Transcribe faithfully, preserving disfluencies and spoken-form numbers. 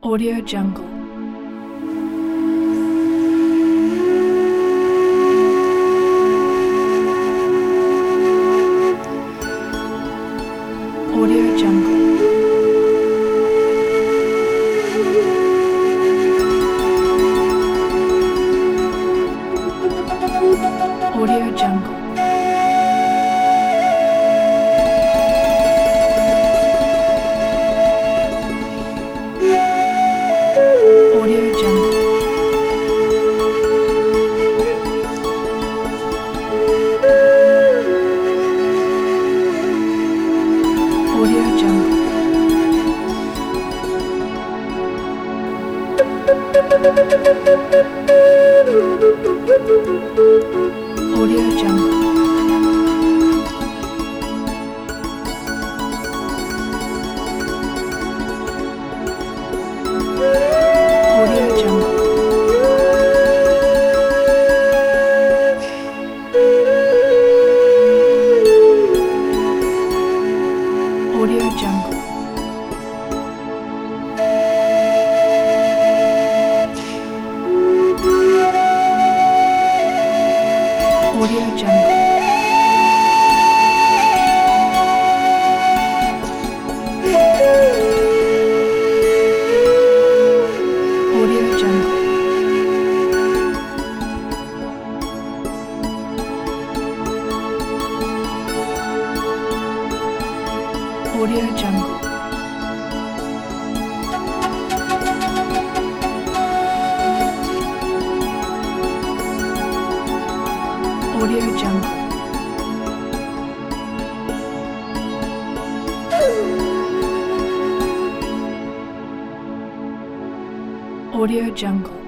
Audio Jungle. Audio Jungle. Audio Jungle. Audio Jungle. Audio Jungle. Audio Jungle. Audio Jungle. Audio Jungle. Audio Jungle. Audio Jungle. Audio Jungle. Audio Jungle. Audio Jungle.